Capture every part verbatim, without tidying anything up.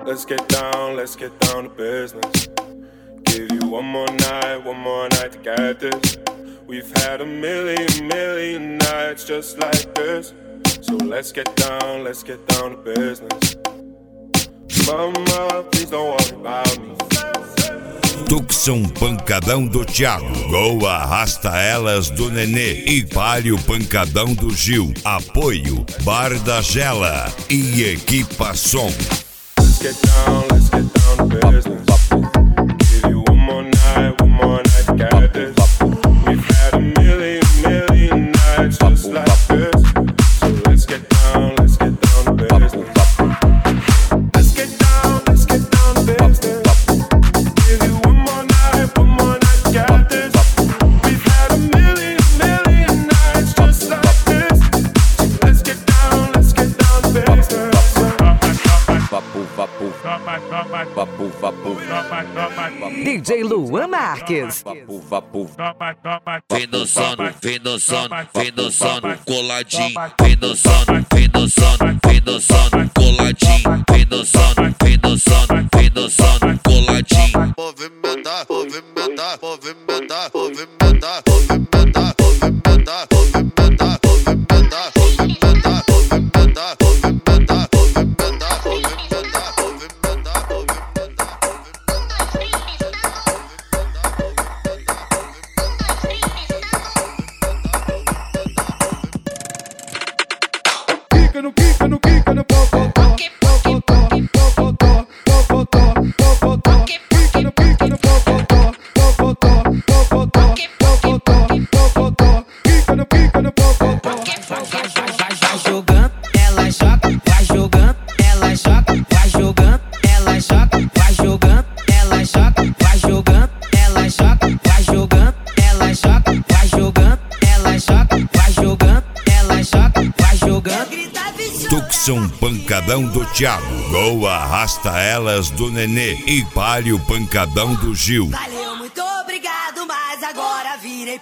Let's get down, let's get down to business. Give you one more night, one more night to get this. We've had a million, million nights just like this. So let's get down, let's get down to business. Mama, please don't worry about me. Tucson Pancadão do Thiago, Gol Arrasta Elas do Nenê e Palio Pancadão do Gil. Apoio Bar da Gela e Equipa Som. Let's get down, let's get down to business. Give you one more night, one more night to get this. We've had a million, million nights just like this. So let's get down, let's get down to business. Let's get down, let's get down to business. Give you one more night, one more night to get this. We've had a million, million nights just like this. So let's get down, let's get down to business. Vapu, vapu, vapu, vapu, D J Luan Marques. vapu, vapu. Vem dançando, vem dançando, vem dançando, coladinho. Vem dançando, vem dançando, vem dançando, coladinho. Vem dançando, vem dançando, vem dançando, coladinho. Movimentar, movimentar, movimentar, movimentar, movimentar, movimentar, movimentar, movimentar, movimentar, movimentar, movimentar, movimentar, movimentar, Quica no quica no quica no pocotó, pocotó, pocotó, pocotó, pocotó. Quica no quica no pocotó, pocotó, pocotó, pocotó, pocotó. Quica no quica no pocotó. Vai jogando, ela joga, vai jogando, ela joga, vai jogando, ela joga, vai jogando, ela joga, vai jogando, ela joga, vai jogando, ela joga, vai jogando, ela joga, vai jogando, ela joga, vai jogando. Tucson Pancadão do Thiago, Gol Arrasta Elas do Nenê e Palio Pancadão do Gil. Valeu, muito obrigado, mas agora virei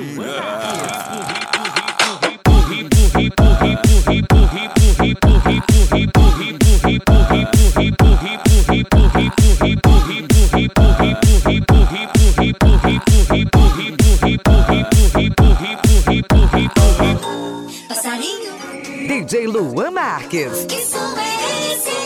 passarinho. D J Luan Marques. Que som é esse?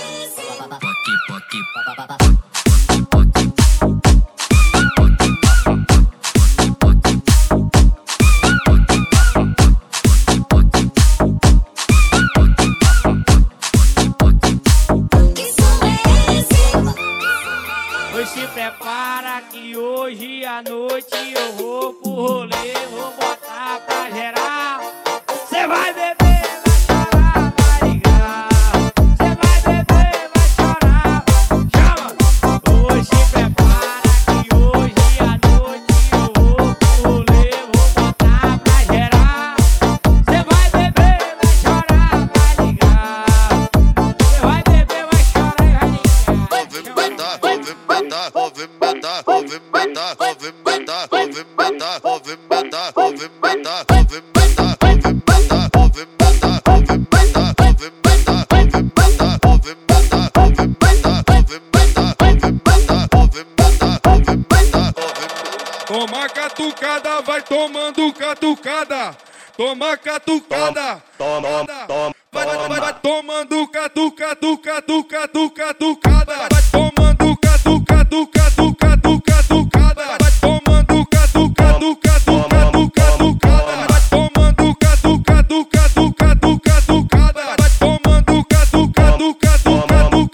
Pois se prepara que hoje à noite eu vou pro rolê, vou botar pra geral. Cê vai beber, vai chorar, vai ligar. Cê vai beber, vai chorar, chama. Pois se prepara que hoje à noite eu vou pro rolê, vou botar pra geral. Cê vai beber, vai chorar, vai ligar. Cê vai beber, vai chorar e vai ligar. Movimentar, movimentar, movimentar, movimentar, movimentar, movimentar, movimentar, movimentar, movimentar, movimentar, movimentar, movimentar, movimentar, movimentar, movimentar, movimentar, movimentar. Toma catucada, vai tomando catucada. Toma catucada. Toma, toma, Vai, vai, vai, vai tomando catucadu, catucada, catucada. Vai tomando catucadu, catucadu, catucada. Vai tomando catucadu, catucadu, catucada. Vai tomando catucadu, catucadu, catucada. Vai tomando catucadu, catucadu,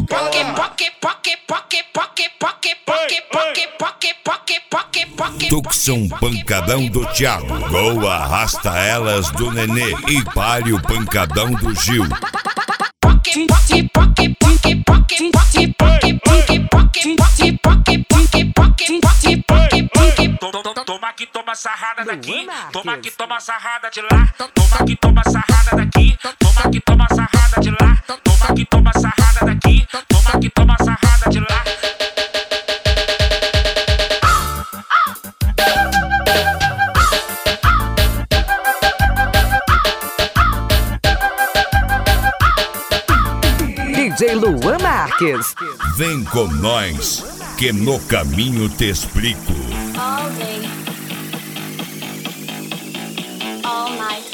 catucada. Tucson Pancadão do Thiago, Gol Arrasta Elas do Nenê e Palio Pancadão do Gil. Toma que toma sarrada daqui, toma que toma sarrada de lá, toma que toma sarrada daqui, toma que toma sarrada de lá, toma que toma sarrada daqui, toma que toma sarrada de lá. D J Luan Marques. Vem com nós, que no caminho te explico. All day, all night.